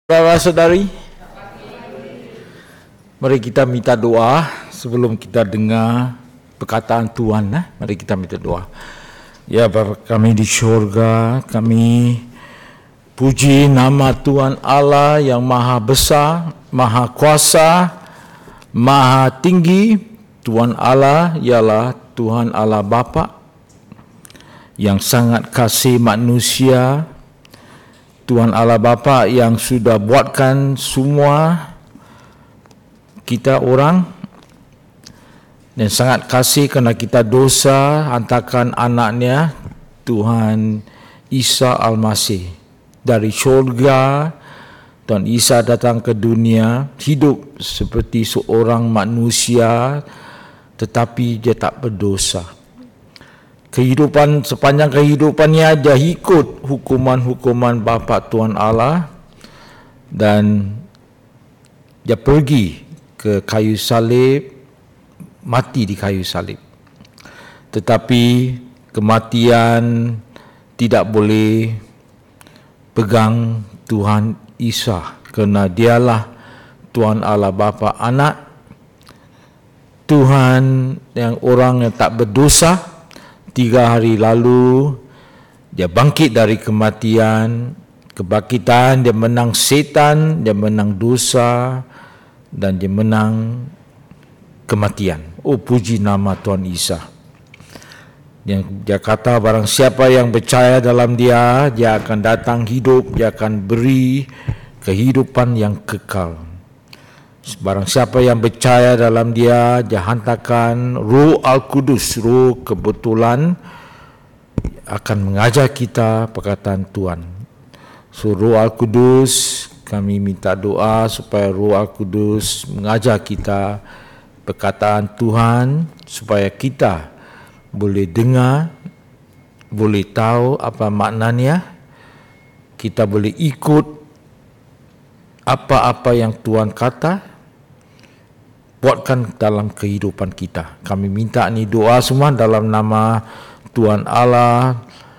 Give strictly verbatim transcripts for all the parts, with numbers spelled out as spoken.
Saudara-saudari, mari kita minta doa sebelum kita dengar perkataan Tuhan. Nah, mari kita minta doa. Ya Bapa kami di syurga, kami puji nama Tuhan Allah yang maha besar, maha kuasa, maha tinggi. Tuhan Allah ialah Tuhan Allah Bapa yang sangat kasih manusia. Tuhan Allah Bapa yang sudah buatkan semua kita orang dan sangat kasih kerana kita dosa, hantarkan anaknya Tuhan Isa Al-Masih dari syurga. Tuhan Isa datang ke dunia, hidup seperti seorang manusia tetapi dia tak berdosa. Kehidupan sepanjang kehidupannya dia ikut hukuman-hukuman Bapa Tuhan Allah dan dia pergi ke kayu salib, mati di kayu salib. Tetapi kematian tidak boleh pegang Tuhan Isa kerana dialah Tuhan Allah Bapa anak, Tuhan yang orang yang tak berdosa. Tiga hari lalu dia bangkit dari kematian, kebangkitan, dia menang setan, dia menang dosa dan dia menang kematian. Oh puji nama Tuhan Isa. Yang dia kata barang siapa yang percaya dalam dia, dia akan datang hidup, dia akan beri kehidupan yang kekal. Barang siapa yang percaya dalam dia, dia hantarkan Roh Al-Kudus, Roh kebetulan akan mengajar kita perkataan Tuhan. So Roh Al-Kudus, kami minta doa supaya Roh Al-Kudus mengajar kita perkataan Tuhan supaya kita boleh dengar, boleh tahu apa maknanya, kita boleh ikut apa-apa yang Tuhan kata, buatkan dalam kehidupan kita. Kami minta ni doa semua dalam nama Tuhan Allah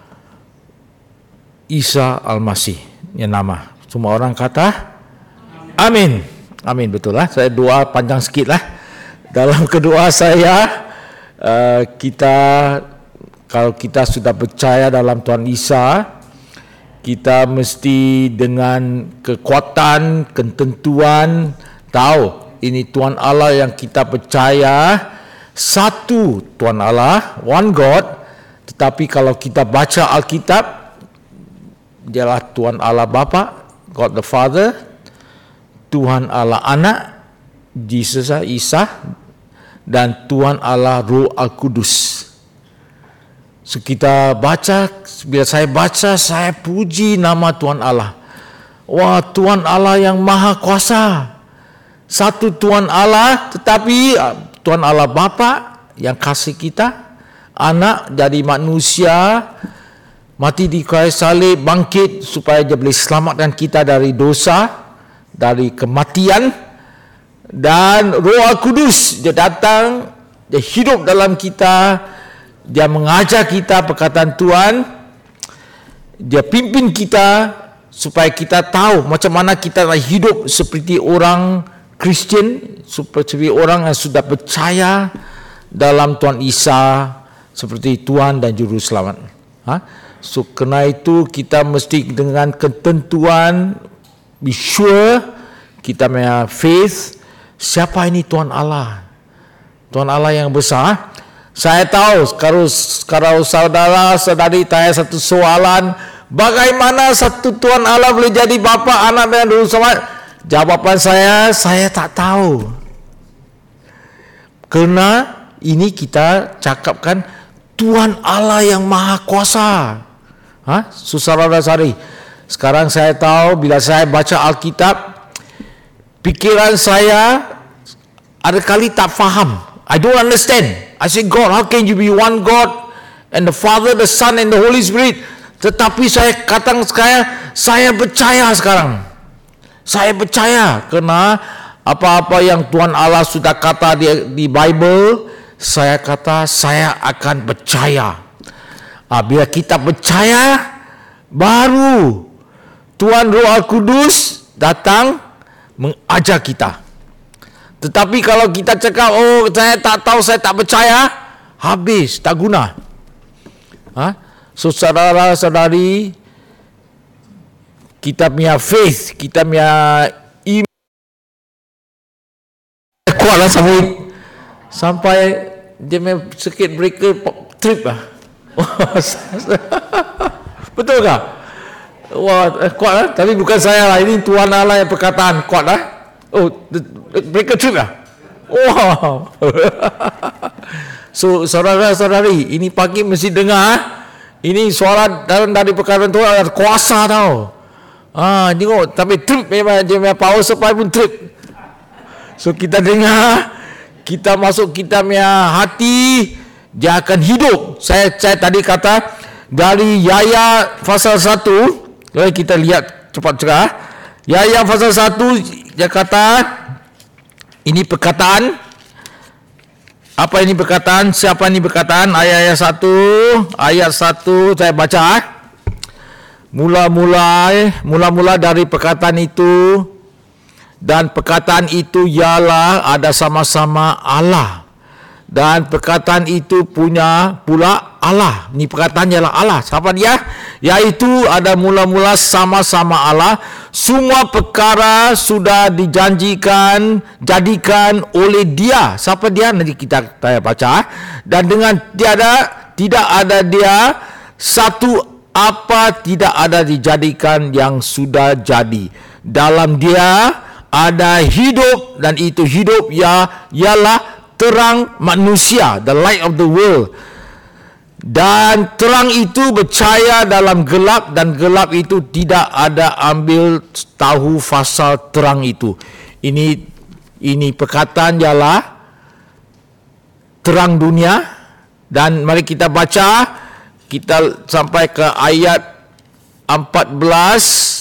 Isa Al-Masih. Yang nama. Semua orang kata Amin. Amin, betul lah. Saya doa panjang sikit lah. Dalam kedua saya, uh, kita kalau kita sudah percaya dalam Tuhan Isa, kita mesti dengan kekuatan, ketentuan tahu ini Tuhan Allah yang kita percaya, satu Tuhan Allah, one God. Tetapi kalau kita baca Alkitab, dialah Tuhan Allah Bapa, God the Father, Tuhan Allah Anak, Jesus Isa, dan Tuhan Allah Roh Al-Kudus. So kita baca, bila saya baca, saya puji nama Tuhan Allah. Wah, Tuhan Allah yang maha kuasa. Satu Tuhan Allah, tetapi Tuhan Allah Bapa yang kasih kita, anak jadi manusia, mati di kayu salib, bangkit supaya dia boleh selamatkan kita dari dosa, dari kematian, dan Roh Al-Kudus dia datang, dia hidup dalam kita, dia mengajar kita perkataan Tuhan, dia pimpin kita supaya kita tahu macam mana kita nak hidup seperti orang Kristian, seperti orang yang sudah percaya dalam Tuhan Isa seperti Tuhan dan Juru Selamat. Ha? So kerana itu kita mesti dengan ketentuan, be sure kita punya faith, siapa ini Tuhan Allah? Tuhan Allah yang besar. Saya tahu kalau, kalau saudara-saudari tanya satu soalan, bagaimana satu Tuhan Allah boleh jadi Bapa, Anak dan Juru Selamat? Jawapan saya, saya tak tahu. Kerana ini kita cakapkan Tuhan Allah yang maha kuasa. Ha? Saudara-saudari, sekarang saya tahu bila saya baca Alkitab, pikiran saya ada kali tak faham. I don't understand. I say, God, how can you be one God and the Father, the Son and the Holy Spirit? Tetapi saya katakan sekarang, saya percaya sekarang. Saya percaya kerana apa-apa yang Tuhan Allah sudah kata di, di Bible, saya kata saya akan percaya. Ah, bila kita percaya, baru Tuhan Roh Al-Kudus datang mengajar kita. Tetapi kalau kita cakap, oh saya tak tahu, saya tak percaya, habis, tak guna. Ha? So saudara-saudari, kita punya faith, kita punya iman kuatlah sampai sampai dia punya circuit breaker trip lah. Betul tak? Wah, kuat lah. Tapi bukan saya lah, ini Tuhan Allah yang perkataan kuat lah. Oh, breaker trip lah. Wow. So saudara-saudari, ini pagi mesti dengar. Ini suara dalam dari perkataan Tuhan ada kuasa tau. Ah, tengok, tapi trip memang dia punya power supply pun trip. So kita dengar, kita masuk kita punya hati, dia akan hidup. Saya saya tadi kata dari Yahya pasal satu, kita lihat cepat cerah. Yahya pasal satu dia kata, ini perkataan. Apa ini perkataan? Siapa ini perkataan? Ayat satu, ayat satu saya baca. Mula-mula, mula-mula dari perkataan itu, dan perkataan itu ialah ada sama-sama Allah, dan perkataan itu punya pula Allah. Ini perkataan ialah Allah. Siapa dia? Yaitu ada mula-mula sama-sama Allah. Semua perkara sudah dijanjikan, jadikan oleh dia. Siapa dia? Nanti kita tanya baca. Dan dengan tiada, tidak ada dia satu apa tidak ada dijadikan yang sudah jadi. Dalam dia ada hidup, dan itu hidup ya ialah terang manusia, the light of the world. Dan terang itu bercahaya dalam gelap, dan gelap itu tidak ada ambil tahu fasal terang itu. Ini ini perkataan ialah terang dunia. Dan mari kita baca, kita sampai ke ayat empat belas.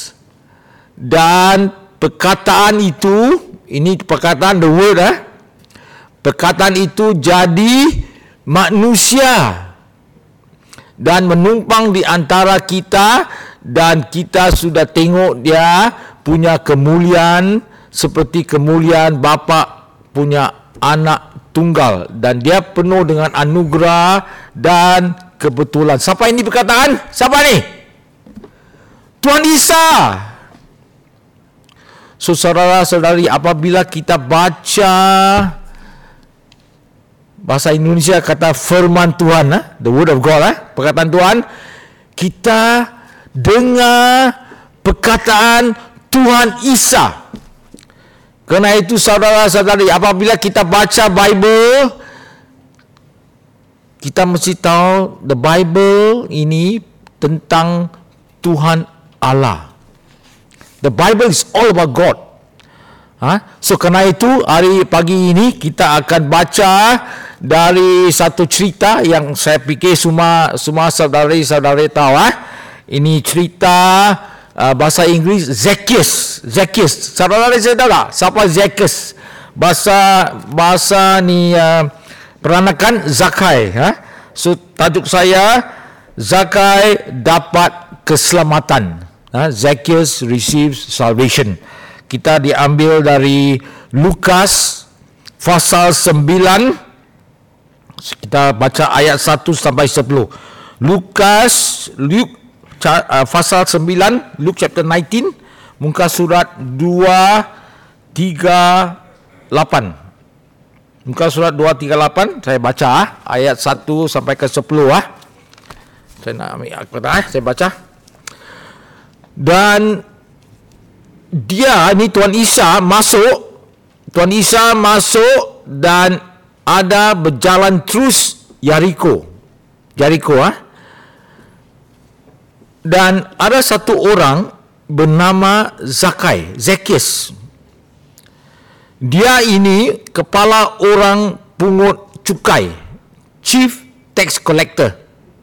Dan perkataan itu, ini perkataan the word eh? Perkataan itu jadi manusia dan menumpang di antara kita, dan kita sudah tengok dia punya kemuliaan seperti kemuliaan Bapa punya anak tunggal, dan dia penuh dengan anugerah dan kebetulan. Siapa ini perkataan? Siapa ni? Tuhan Isa. So saudara-saudari, apabila kita baca bahasa Indonesia kata firman Tuhan, eh? the word of God, eh? perkataan Tuhan, kita dengar perkataan Tuhan Isa. Kerana itu saudara-saudari, apabila kita baca Bible, kita mesti tahu the Bible ini tentang Tuhan Allah. The Bible is all about God. Ha? So kerana itu hari pagi ini kita akan baca dari satu cerita yang saya fikir semua semua saudari-saudari tahu. Ha? Ini cerita uh, bahasa Inggeris Zacchaeus. Zacchaeus. Saudara-saudari saya tahu tak siapa Zacchaeus? Bahasa bahasa ni uh, peranakan Zakai. Ha? So tajuk saya Zakai dapat keselamatan. Ha? Zacchaeus receives salvation. Kita diambil dari Lukas pasal sembilan. Kita baca ayat satu sampai sepuluh. Lukas Luke uh, pasal sembilan, Luke chapter sembilan belas, muka surat dua tiga lapan. Muka surat dua tiga lapan, saya baca ayat satu sampai ke sepuluh. Ah. Saya nak ambil akta, saya baca. Dan dia, ni Tuhan Isa masuk, Tuhan Isa masuk dan ada berjalan terus Jericho. Jericho ah. Dan ada satu orang bernama Zakai, Zacchaeus. Dia ini kepala orang pungut cukai, chief tax collector.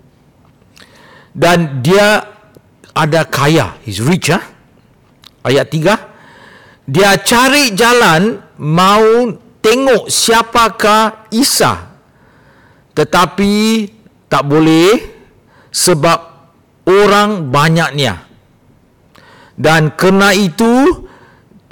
Dan dia ada kaya, he's rich ah. Ayat tiga, dia cari jalan mau tengok siapakah Isa, tetapi tak boleh sebab orang banyaknya. Dan kerana itu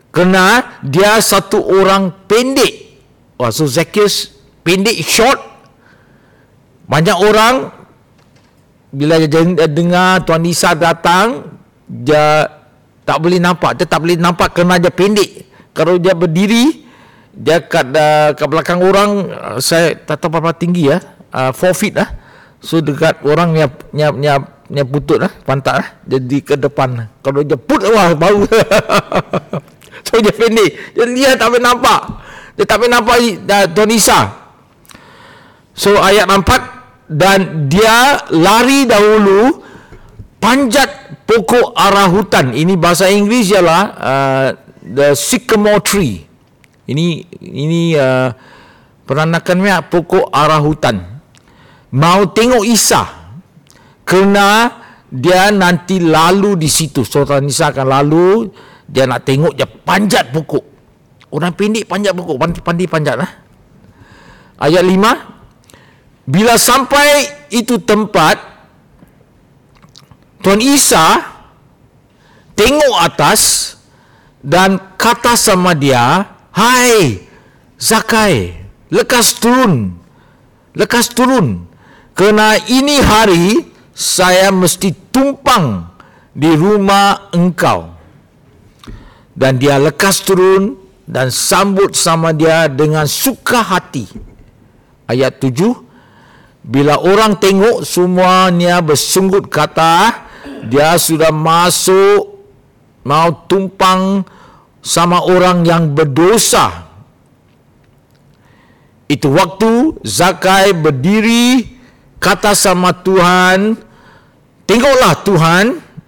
Kerana dia satu orang pendek. Wah, so Zacchaeus pendek, short. Banyak orang bila dia dengar Tuan Isa datang, dia tak boleh nampak. Dia tak boleh nampak kerana dia pendek. Kalau dia berdiri, dia kat, uh, kat belakang orang, uh, saya tak tahu berapa tinggi ya, uh, four feet lah. So dekat orang yang yang yang, yang putut lah, pantat lah, jadi ke depan. Kalau dia put, wah bau. So dia pendek. Jadi dia tak boleh nampak. Dia tak boleh nampak uh, Tuan Isa. So ayat empat, dan dia lari dahulu panjat pokok ara hutan. Ini bahasa Inggeris ialah uh, the sycamore tree. Ini ini uh, peranakannya pokok ara hutan. Mau tengok Isa kerana dia nanti lalu di situ. So Tuan Isa akan lalu, dia nak tengok, dia panjat pokok. Orang pendek panjat pokok, pandai panjat lah. Ayat lima, bila sampai itu tempat, Tuan Isa tengok atas dan kata sama dia, "Hai Zakai, lekas turun, lekas turun, kerana ini hari saya mesti tumpang di rumah engkau." Dan dia lekas turun dan sambut sama dia dengan suka hati. Ayat tujuh, bila orang tengok, semuanya bersunggut kata, dia sudah masuk mau tumpang sama orang yang berdosa. Itu waktu Zakai berdiri, kata sama Tuhan, "Tengoklah Tuhan,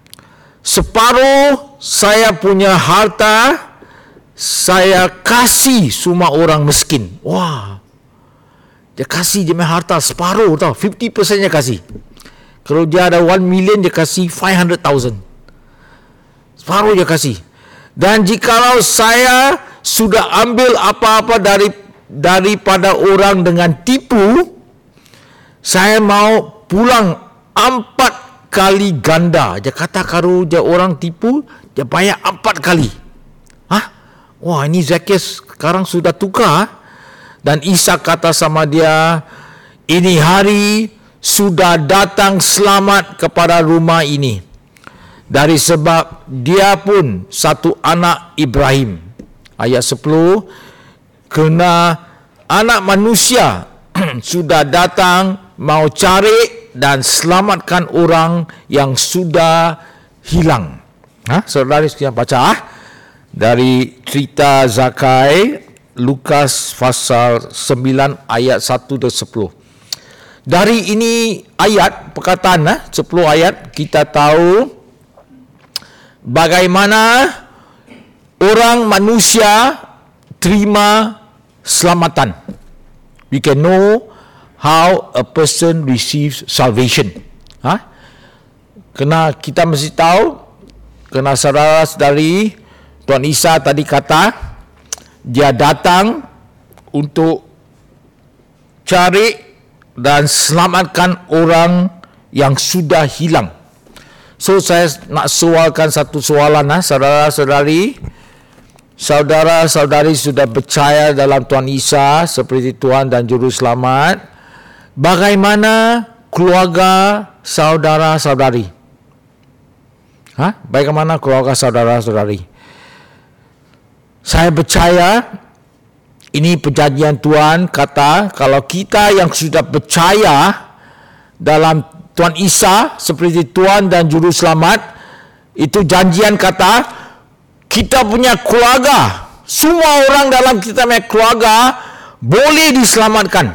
separuh saya punya harta saya kasih semua orang miskin." Wah, dia kasih dia punya harta separuh tau, lima puluh peratus dia kasih. Kalau dia ada one million, dia kasih five hundred thousand. Separuh dia kasih. Dan jikalau saya sudah ambil apa-apa dari daripada orang dengan tipu, saya mau pulang empat kali ganda. Dia kata kalau dia orang tipu, dia bayar empat kali. Hah? Wah, ini Zacchaeus sekarang sudah tukar. Dan Isa kata sama dia, "Ini hari sudah datang selamat kepada rumah ini, dari sebab dia pun satu anak Ibrahim." Ayat sepuluh, kerana anak manusia sudah datang mau cari dan selamatkan orang yang sudah hilang. Ha? Saudara sekalian baca ah? Dari cerita Zakai, Lukas pasal sembilan ayat satu dan sepuluh. Dari ini ayat, perkataan eh, sepuluh ayat, kita tahu bagaimana orang manusia terima selamatan. We can know how a person receives salvation. Ha? Kena kita mesti tahu, kena saudara-saudari, Tuan Isa tadi kata, dia datang untuk cari dan selamatkan orang yang sudah hilang. So saya nak soalkan satu soalan, ha, saudara-saudari. Saudara-saudari sudah percaya dalam Tuan Isa seperti Tuhan dan Juru Selamat. Bagaimana keluarga saudara-saudari? Ha? Bagaimana keluarga saudara-saudari? Saya percaya ini perjanjian Tuhan kata, kalau kita yang sudah percaya dalam Tuan Isa seperti Tuhan dan Juru Selamat, itu janjian kata kita punya keluarga, semua orang dalam kita punya keluarga boleh diselamatkan.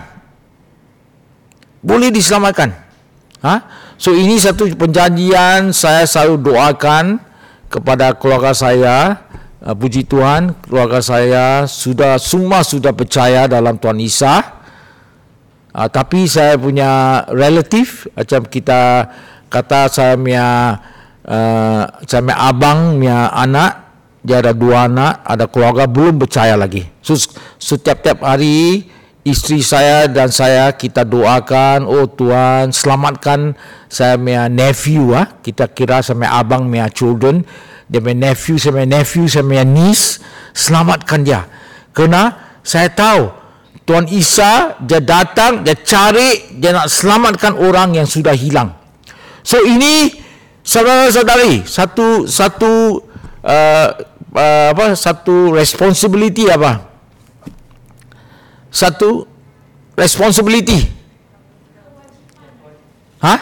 Boleh diselamatkan. Ha? So ini satu perjanjian saya selalu doakan kepada keluarga saya. Uh, puji Tuhan, keluarga saya sudah semua sudah percaya dalam Tuan Isa. Uh, tapi saya punya relatif, macam kita kata saya punya uh, saya punya abang punya anak, dia ada dua anak, ada keluarga belum percaya lagi. So setiap-tiap hari isteri saya dan saya kita doakan, oh Tuhan selamatkan saya punya nephew, ah, kita kira saya punya abang punya children. dia punya nephew, saya punya nephew, saya punya niece, selamatkan dia. Kerana saya tahu Tuhan Isa dia datang, dia cari, dia nak selamatkan orang yang sudah hilang. So ini saudara-saudari, satu satu uh, uh, apa satu responsibility apa? Satu responsibility. Ha?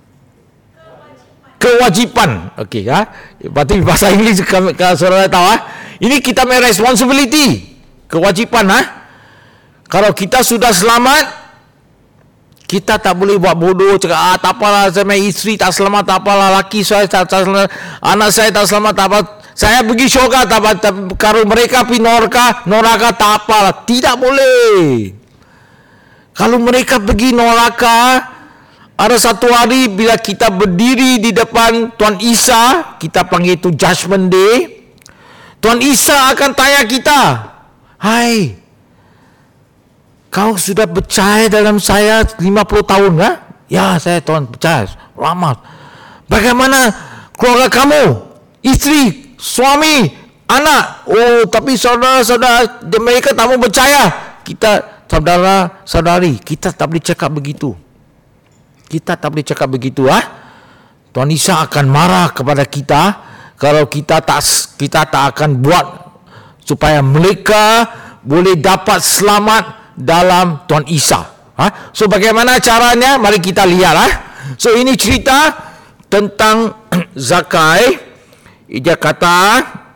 Kewajipan. Okey, ha? Berarti bahasa Inggeris kalau saudara tahu, ha? Ini kita punya responsibility. Kewajipan, ha? Kalau kita sudah selamat, kita tak boleh buat bodoh, cakap, ah, tak apalah, saya punya isteri tak selamat, tak apalah, laki saya tak, tak selamat, anak saya tak selamat, tak apa, saya pergi syurga, tak apa, tak, kalau mereka pergi neraka, neraka tak apalah. Tidak boleh. Kalau mereka pergi neraka, ada satu hari bila kita berdiri di depan Tuhan Isa, kita panggil itu Judgment Day, Tuhan Isa akan tanya kita, hai, kau sudah percaya dalam saya lima puluh tahun, kan? Ya, saya Tuhan percaya. Lama. Bagaimana keluarga kamu? Isteri, suami, anak? Oh, tapi saudara-saudara, mereka tak mau percaya. Kita, saudara-saudari, kita tak boleh cakap begitu. Kita tak boleh cakap begitu, ah. Tuhan Isa akan marah kepada kita kalau kita tak kita tak akan buat supaya mereka boleh dapat selamat dalam Tuhan Isa. Ha? So bagaimana caranya? Mari kita lihat. Ha? So ini cerita tentang Zakai. Dia kata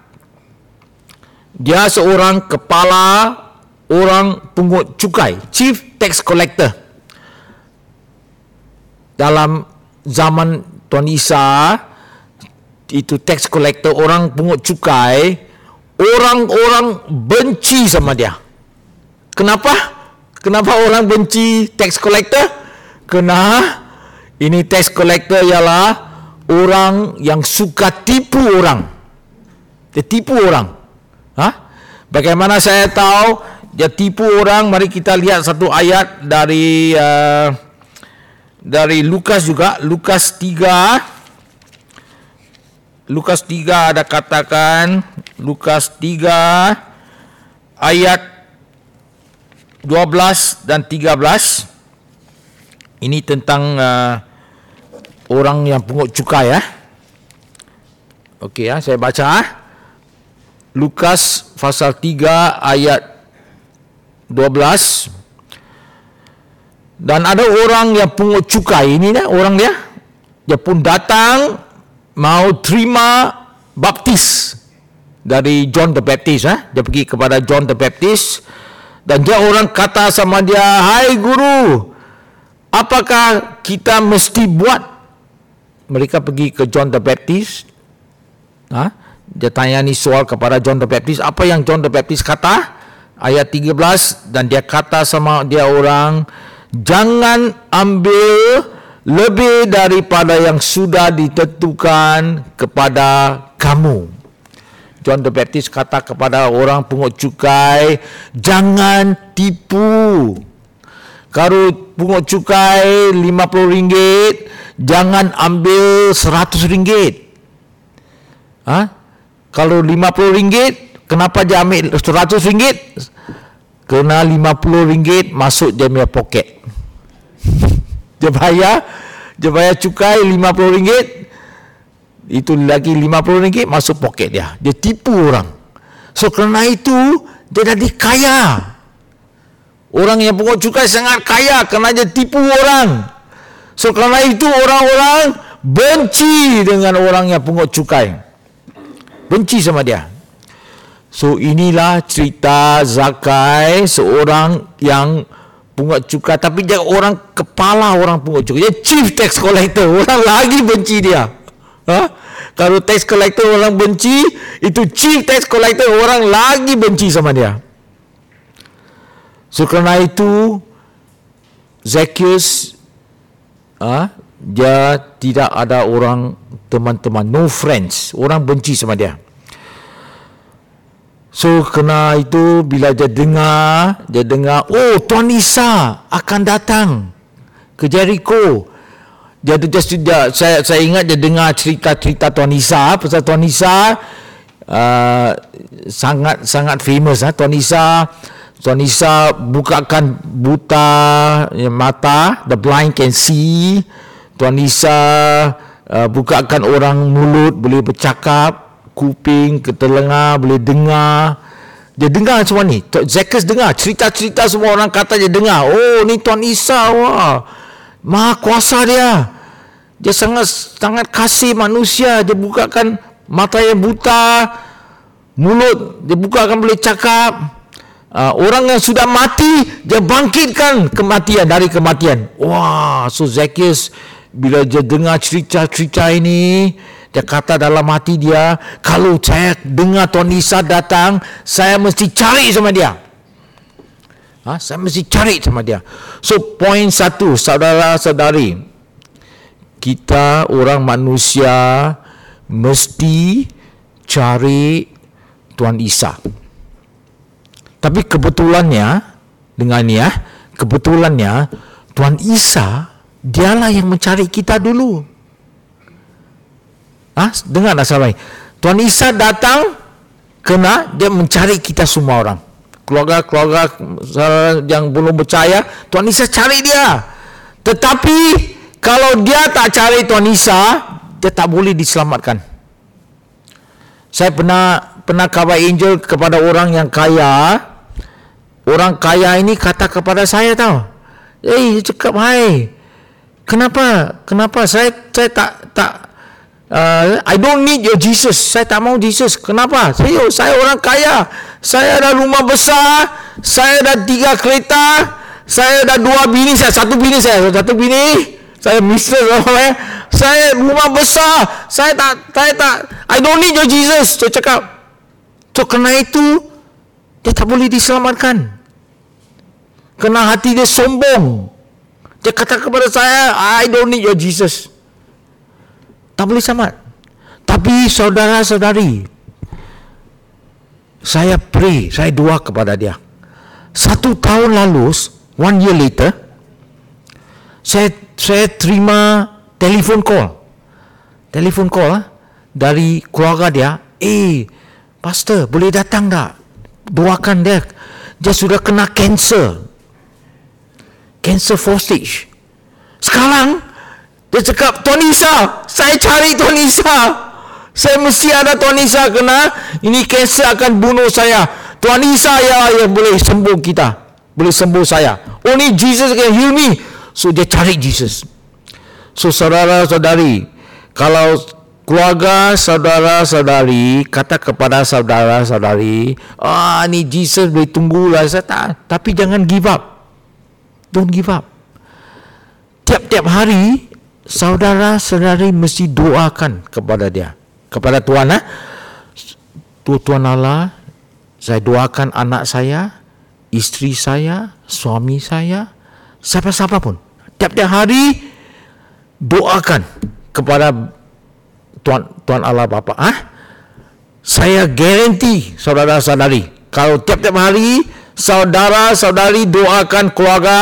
dia seorang kepala orang pungut cukai, chief tax collector. Dalam zaman Tuhan Isa, itu tax collector, orang pungut cukai, orang-orang benci sama dia. Kenapa? Kenapa orang benci tax collector? Kerana ini tax collector ialah orang yang suka tipu orang. Dia tipu orang. Ha? Bagaimana saya tahu dia tipu orang? Mari kita lihat satu ayat dari uh, dari Lukas juga, Lukas tiga. Lukas tiga ada katakan, Lukas tiga ayat dua belas dan tiga belas. Ini tentang uh, orang yang pungut cukai, ya. Okey, ya, saya baca. Lukas pasal tiga ayat dua belas. Dan ada orang yang pungut cukai ini, ya, orang dia, dia pun datang mau terima baptis dari John the Baptist, ya. Dia pergi kepada John the Baptist. Dan dia orang kata sama dia, hai guru, apakah kita mesti buat? Mereka pergi ke John the Baptist. Ha? Dia tanya ni soal kepada John the Baptist. Apa yang John the Baptist kata? Ayat tiga belas. Dan dia kata sama dia orang, jangan ambil lebih daripada yang sudah ditentukan kepada kamu. John the Baptist kata kepada orang pungut cukai, jangan tipu. Kalau pungut cukai lima puluh ringgit, jangan ambil seratus ringgit. Ha? Kalau lima puluh ringgit, kenapa dia ambil seratus ringgit? Kerana lima puluh ringgit masuk dia punya poket. Dia bayar, dia bayar cukai lima puluh ringgit, itu lagi lima puluh ringgit masuk poket dia. Dia tipu orang. So kerana itu dia jadi kaya. Orang yang pungut cukai sangat kaya kerana dia tipu orang. So kerana itu orang-orang benci dengan orang yang pungut cukai. Benci sama dia. So inilah cerita Zakai, seorang yang pungut cukai, tapi dia orang kepala orang pungut cukai. Dia chief tax collector. Orang lagi benci dia. Ha? Kalau tax collector orang benci, itu chief tax collector orang lagi benci sama dia. So kerana itu Zacchaeus, ha, dia tidak ada orang teman-teman, no friends. Orang benci sama dia. So kerana itu bila dia dengar, dia dengar, oh Tuhan Isa akan datang ke Jericho. Dia tu just dia, saya saya ingat dia dengar cerita-cerita Tuan Isa pasal Tuan Isa uh, sangat sangat famous ah. Tuan Isa Tuan Isa bukakan buta ya, mata, the blind can see. Tuan Isa uh, bukakan orang mulut boleh bercakap, kuping ke telinga boleh dengar. Dia dengar semua ni. Zacchaeus dengar cerita-cerita semua orang kata dia dengar. Oh, ni Tuan Isa, wah. Maha kuasa dia. Dia sangat sangat kasih manusia. Dia bukakan mata yang buta, mulut dia bukakan boleh cakap. Uh, orang yang sudah mati dia bangkitkan kematian dari kematian. Wah, so Zacchaeus bila dia dengar cerita-cerita ini, dia kata dalam hati dia, kalau saya dengar Tuan Isa datang, saya mesti cari sama dia. Ha, saya mesti cari sama dia. So, poin satu, saudara-saudari, kita orang manusia mesti cari Tuan Isa. Tapi kebetulannya, dengan ni ya, kebetulannya Tuan Isa dialah yang mencari kita dulu. Ah, ha? Dengar tak sahabat? Tuan Isa datang kena dia mencari kita semua orang. Keluarga-keluarga yang belum percaya, Tuan Isa cari dia. Tetapi kalau dia tak cari Tuan Isa, dia tak boleh diselamatkan. Saya pernah pernah khabar angel kepada orang yang kaya. Orang kaya ini kata kepada saya tau. Eh, dia cakap, hai, kenapa? Kenapa saya saya tak tak uh, I don't need your Jesus. Saya tak mau Jesus. Kenapa? Saya saya orang kaya. Saya ada rumah besar. Saya ada tiga kereta. Saya ada dua bini. Saya satu bini saya. Satu bini. Saya mister eh. Saya rumah besar. Saya tak saya tak I don't need your Jesus. Saya cakap. So kerana itu dia tak boleh diselamatkan. Kerana hati dia sombong. Dia kata kepada saya, I don't need your Jesus. Tak boleh selamat. Tapi saudara-saudari, saya pray, saya doa kepada dia. Satu tahun lalu, one year later, saya saya terima telefon call. Telefon call dari keluarga dia. Eh, pastor, boleh datang tak? Doakan dia. Dia sudah kena cancer. Cancer four stage. Sekarang dia cakap, Tuan Isa, saya cari Tuan Isa. Saya mesti ada Tuan Isa kena ini kanser akan bunuh saya. Tuan Isa ya yang boleh sembuh kita. Boleh sembuh saya. Only Jesus can heal me. So dia cari Jesus. So saudara-saudari, kalau keluarga saudara-saudari kata kepada saudara-saudari, ah ni Jesus boleh tunggulah, saya tak. Tapi jangan give up. Don't give up. Tiap-tiap hari saudara-saudari mesti doakan kepada dia, kepada Tuhan. Eh? Tuhan Allah, saya doakan anak saya, isteri saya, suami saya, siapa-siapa pun. Tiap-tiap hari doakan kepada Tuhan, Tuhan Allah Bapa. Ah, saya garanti saudara-saudari, kalau tiap-tiap hari saudara-saudari doakan keluarga,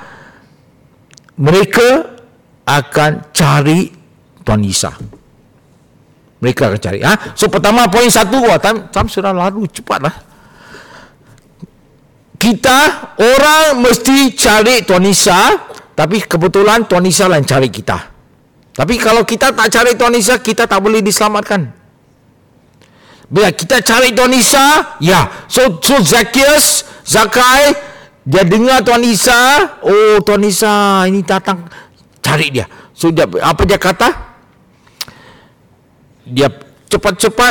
mereka akan cari Tuan Isa. Mereka akan cari. Ha? So pertama poin satu, wah, time, time sudah lalu cepatlah. Kita orang mesti cari Tuan Isa, tapi kebetulan Tuan Isa lah yang cari kita. Tapi kalau kita tak cari Tuan Isa, kita tak boleh diselamatkan. Bila kita cari Tuan Isa, ya. So, so Zacchaeus, Zakai, dia dengar Tuan Isa. Oh, Tuan Isa ini datang, cari dia. So, dia, apa dia kata? Dia cepat-cepat,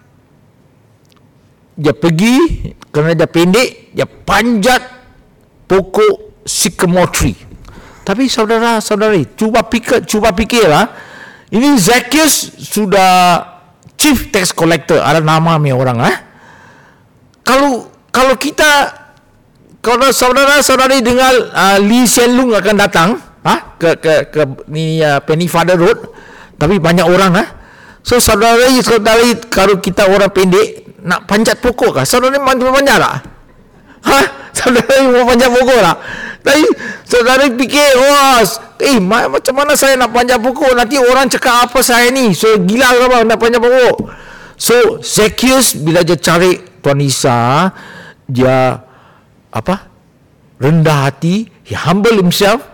dia pergi, kerana dia pendek, dia panjat pokok sycamore tree. Tapi saudara-saudari, cuba pikir, cuba fikirlah. Ini Zacchaeus sudah chief tax collector, ada nama ni orang. Eh? Kalau kalau kita, kalau saudara-saudari dengar uh, Lee Hsien Loong akan datang ha? ke ke ke ni uh, Pennefather Road, tapi banyak orang. Eh? So saudara-saudari, kalau kita orang pendek nak panjat pokok kah? Saudara panjat tak? Ha? Saudara mau panjat pokok tak? Tapi saudara fikir, wah, Eh ma- macam mana saya nak panjat pokok? Nanti orang cakap apa saya ni? So gila ke apa nak panjat pokok? So Zacchaeus bila dia cari Tuan Isa, dia apa? Rendah hati, he humble himself,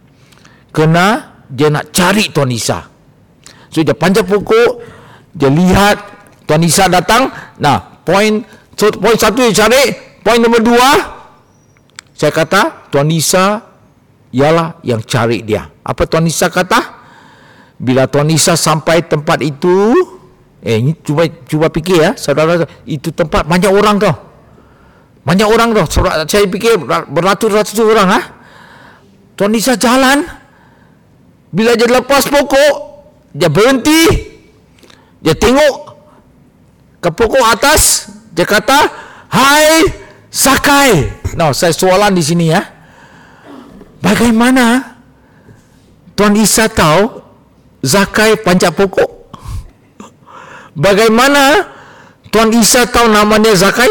kerana dia nak cari Tuan Isa. So dia panjat pokok, dia lihat Tuan Isa datang. Nah, point so, point satu dia cari. Point nombor dua, saya kata Tuan Isa ialah yang cari dia. Apa Tuan Isa kata? Bila Tuan Isa sampai tempat itu, eh ini cuba cuba fikir ya, saudara, itu tempat banyak orang tau. Banyak orang tau. Saya fikir beratus-ratus orang ha. Tuan Isa jalan. Bila dia lepas pokok, dia berhenti. Dia tengok ke pokok atas, dia kata, "Hai Zakai." Nah, saya soalan di sini ya. Bagaimana Tuan Isa tahu Zakai panjat pokok? Bagaimana Tuan Isa tahu namanya Zakai?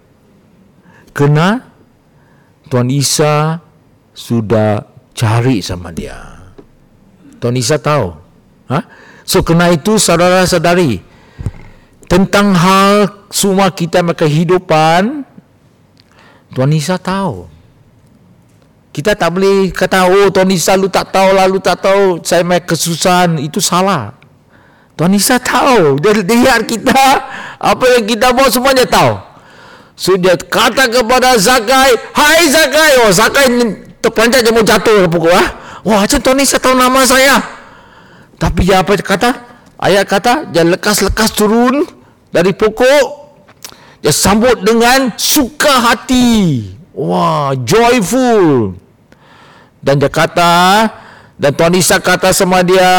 Kerana Tuan Isa sudah cari sama dia. Tuan Isa tahu. Ha? So kerana itu saudara-saudari, tentang hal semua kita kehidupan, Tuan Isa tahu. Kita tak boleh kata, oh Tuan Isa lu tak tahu lah, lu tak tahu saya main kesusahan. Itu salah. Tuan Isa tahu. Dia lihat kita, apa yang kita buat semua dia tahu. So dia kata kepada Zakai, "Hai Zakai." Oh, Zakai terperanjat, dia mau jatuh ke pokok. Ha? Wah, macam Tuan Isa tahu nama saya. Tapi dia apa kata? Ayat kata, dia lekas-lekas turun dari pokok. Dia sambut dengan suka hati. Wah, joyful. Dan dia kata, dan Tuan Isa kata sama dia,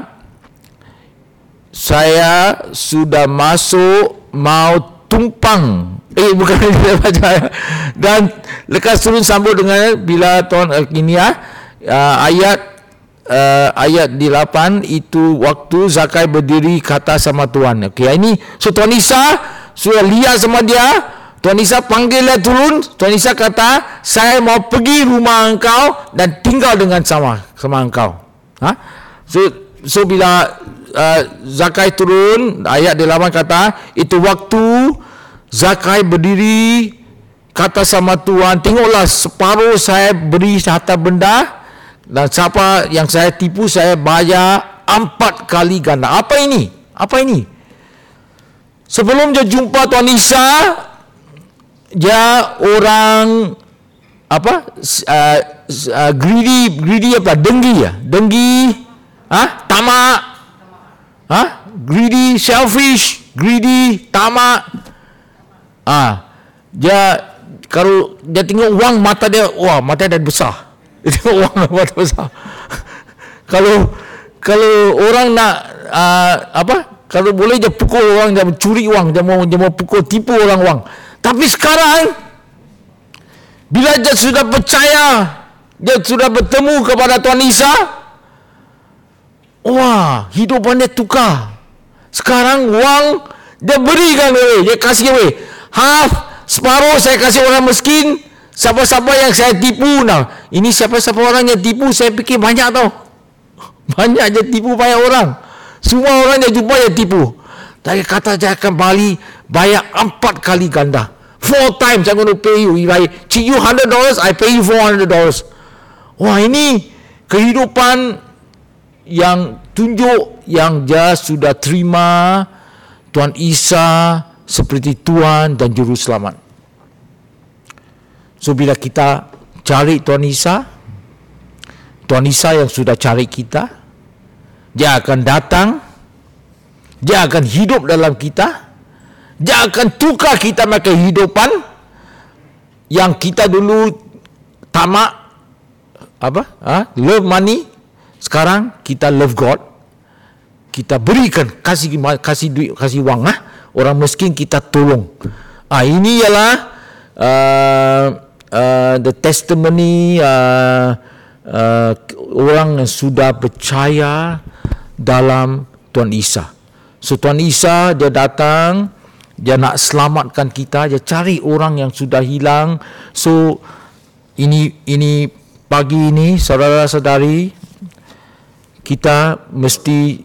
"Saya sudah masuk mau tumpang." Eh bukan dia baca. Dan lekas turun sambut dengan bila Tuan ini ya, uh, ayat uh, ayat di lapan itu waktu Zakai berdiri kata sama Tuan. Okey, ini so Tuan Isa sudah lihat sama dia. Tuan Isa panggil dia turun. Tuan Isa kata, "Saya mau pergi rumah engkau dan tinggal dengan sama sama engkau." Ha? So so bila uh, Zakai turun, ayat di lapan kata, itu waktu Zakai berdiri kata sama Tuan, "Tengoklah, separuh saya beri harta benda, dan siapa yang saya tipu saya bayar empat kali ganda." Apa ini? Apa ini? Sebelum dia jumpa Tuan Isa, dia orang apa? Uh, uh, greedy, greedy apa? Dengki ya? Dengki, ah, tamak, ah, greedy, selfish, greedy, tamak. Ah, dia kalau dia tengok wang, mata dia, wah, mata dia besar. Dia tengok wang, mata besar. kalau kalau orang nak uh, apa? Kalau boleh dia pukul orang, dia curi wang, dia mau dia mau pukul, tipu orang wang. Tapi sekarang bila dia sudah percaya, dia sudah bertemu kepada Tuan Isa, wah, hidupan dia tukar. Sekarang wang dia berikan away, dia kasih away. Half, separuh saya kasih orang miskin. Siapa-siapa yang saya tipu, nah, ini siapa-siapa orang yang tipu, saya fikir banyak tau. Banyak je tipu banyak orang. Semua orang dia jumpa dia tipu. Dia kata saya akan balik bayar empat kali ganda. Four times I'm going to pay you. If I cheat you one hundred dollars, I pay you four hundred dollars. Wah, ini kehidupan yang tunjuk yang dia sudah terima Tuan Isa seperti Tuhan dan Juru Selamat. So bila kita cari Tuan Isa, Tuan Isa yang sudah cari kita, dia akan datang, dia akan hidup dalam kita, dia akan tukar kita dengan kehidupan yang kita dulu tamak, apa? Ha? Love money. Sekarang kita love God. Kita berikan, kasih kasih duit, kasih wang, ha? Orang miskin kita tolong. Ah, ini ialah uh, uh, the testimony uh, uh, orang yang sudah percaya dalam Tuan Isa. So Tuan Isa dia datang, dia nak selamatkan kita, dia cari orang yang sudah hilang. So ini ini pagi ini saudara-saudari, kita mesti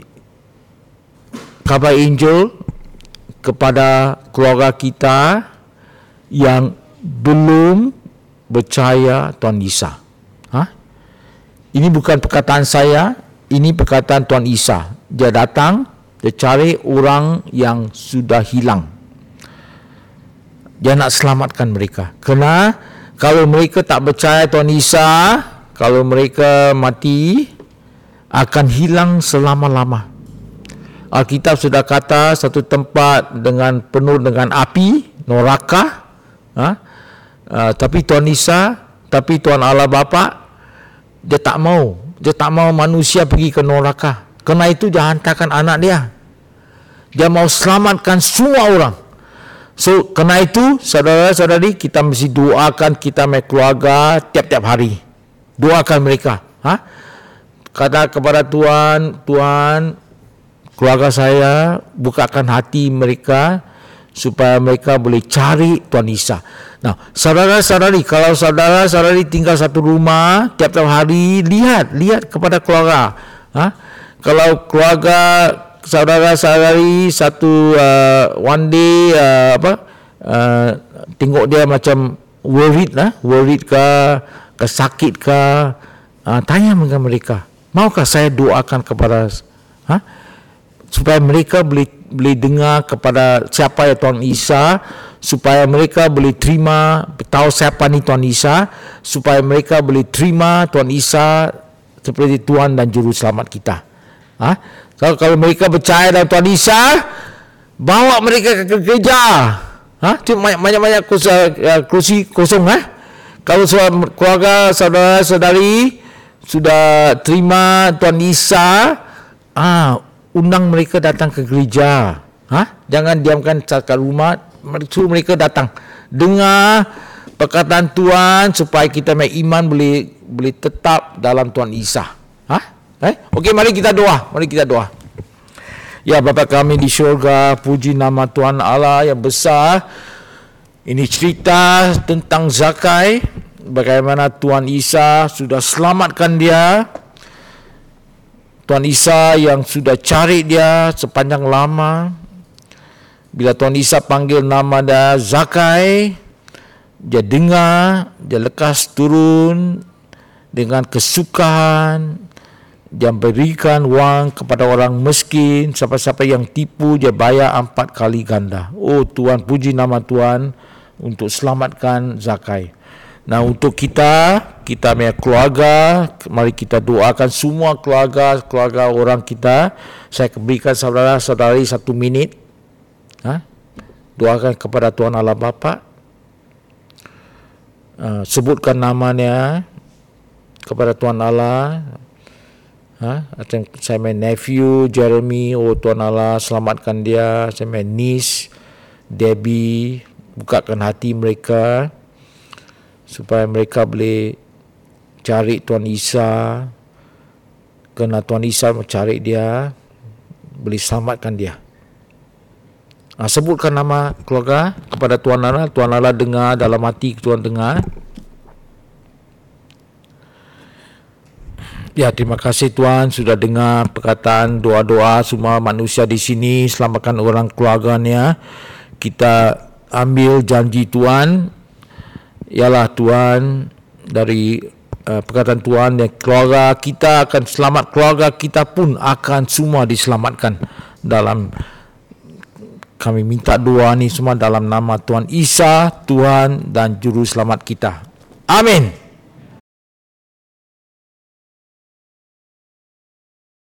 khabar Injil kepada keluarga kita yang belum percaya Tuhan Isa. Ha? Ini bukan perkataan saya, ini perkataan Tuhan Isa. Dia datang, dia cari orang yang sudah hilang. Dia nak selamatkan mereka. Kerana kalau mereka tak percaya Tuhan Isa, kalau mereka mati, akan hilang selama-lama. Alkitab sudah kata satu tempat dengan penuh dengan api, neraka. Ha? Uh, tapi Tuhan Isa, tapi Tuhan Allah Bapa, dia tak mau. Dia tak mau manusia pergi ke neraka. Kerana itu dia hantarkan anak dia. Dia mau selamatkan semua orang. So, kerana itu, saudara-saudari, kita mesti doakan kita punya keluarga tiap-tiap hari. Doakan mereka. Ha? Kata kepada Tuhan, Tuhan, keluarga saya, bukakan hati mereka supaya mereka boleh cari Tuhan Isa. Nah, saudara-saudari, kalau saudara-saudari tinggal satu rumah, tiap-tiap hari, lihat, lihat kepada keluarga. Ha? Kalau keluarga saudara-saudari satu uh, one day uh, apa uh, tengok dia macam worried lah, worried ke, ke sakit ke, uh, tanya dengan mereka, maukah saya doakan kepada ha? supaya mereka boleh boleh dengar kepada siapa ya Tuhan Isa, supaya mereka boleh terima, tahu siapa ni Tuhan Isa, supaya mereka boleh terima Tuhan Isa seperti Tuhan dan Juru Selamat kita. Ha? So, kalau mereka percaya dalam Tuhan Isa, bawa mereka ke gereja. Ha? Banyak-banyak kursi kosong. Ha? Kalau keluarga saudara-saudari sudah terima Tuhan Isa, ah, undang mereka datang ke gereja. Ha? Jangan diamkan kat rumah, suruh mereka datang. Dengar perkataan Tuhan supaya kita punya iman boleh boleh tetap dalam Tuhan Isa. Ha? Eh? Okey, mari kita doa. Mari kita doa. Ya Bapa kami di syurga, puji nama Tuhan Allah yang besar. Ini cerita tentang Zakai, bagaimana Tuhan Isa sudah selamatkan dia. Tuhan Isa yang sudah cari dia sepanjang lama. Bila Tuhan Isa panggil nama dia Zakai, dia dengar, dia lekas turun dengan kesukaan. Dia berikan wang kepada orang miskin, siapa-siapa yang tipu dia bayar empat kali ganda. Oh Tuhan, puji nama Tuhan untuk selamatkan Zakai. Nah, untuk kita, kita punya keluarga, mari kita doakan semua keluarga, keluarga orang kita. Saya berikan saudara-saudari satu minit. Ha? Doakan kepada Tuhan Allah Bapa. Uh, sebutkan namanya kepada Tuhan Allah. Ha? Saya main nephew Jeremy, oh Tuhan Allah selamatkan dia. Saya main niece Debbie, bukakan hati mereka supaya mereka boleh cari Tuhan Isa, kerana Tuhan Isa mencari dia, boleh selamatkan dia. Ha, sebutkan nama keluarga kepada Tuhan Allah. Tuhan Allah dengar, dalam hati Tuhan dengar. Ya, terima kasih Tuhan sudah dengar perkataan doa-doa semua manusia di sini, selamatkan orang keluarganya. Kita ambil janji Tuhan, ialah Tuhan dari uh, perkataan Tuhan yang keluarga kita akan selamat, keluarga kita pun akan semua diselamatkan. Dalam kami minta doa ni semua dalam nama Tuhan Isa, Tuhan dan Juru Selamat kita. Amin.